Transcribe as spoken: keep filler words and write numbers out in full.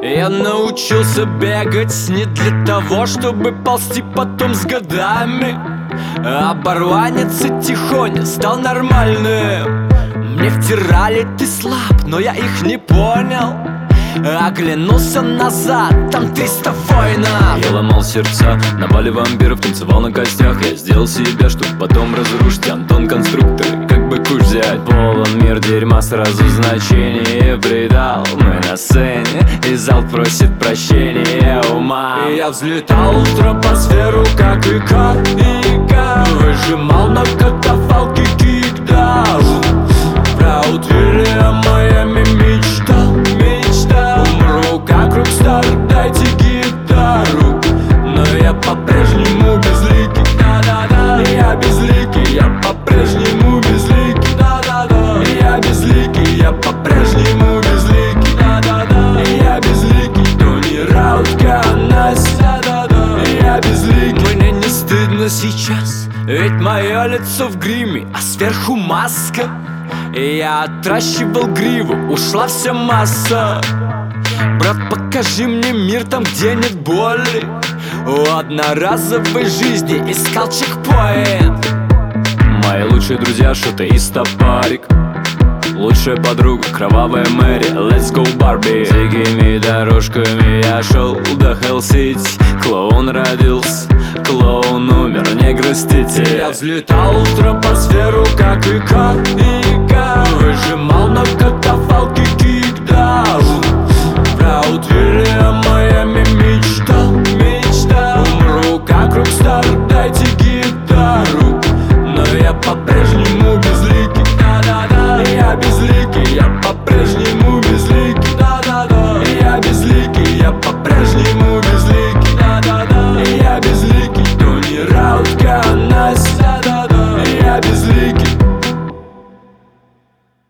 Я научился бегать не для того, чтобы ползти потом с годами. Оборванец и тихоня стал нормальным. Мне втирали: ты слаб, но я их не понял. Оглянулся назад, там триста воинов. Я ломал сердца, на бале вампиров, танцевал на костях. Я сделал себя, чтоб потом разрушить. Антон конструктор, как бы куш взять. Полон мир дерьма, сразу значение придал. Мы на сцене, и зал просит прощения ума. И я взлетал в тропосферу, как Ика, Ика. Выжимал на катафалке кикдаун. Праут Вильям, Майами мечтал, мечтал. Умру как рокстар, дайте гитару. Но я по-прежнему безликий, да-да-да. Я безликий, я по-прежнему безликий, да-да-да. Я безликий, я по-прежнему безликий, да-да-да. Я безликий, Тони Раут, Канась, да-да-да. Я безликий. Мне не стыдно сейчас, ведь мое лицо в гриме, а сверху маска. И я отращивал гриву, ушла вся масса. Брат, покажи мне мир там, где нет боли. У одноразовой жизни искал чекпоинт. Мои лучшие друзья, шуты и стопарик. Лучшая подруга, кровавая Мэри, let's go Барби. Дикими дорожками я шел до Хелл-Сити. Клоун родился, клоун умер, не грустите. Я взлетал в тропосферу, как Ика, Ика. Выжимал на катафалке кикдаун. Праут Вильям,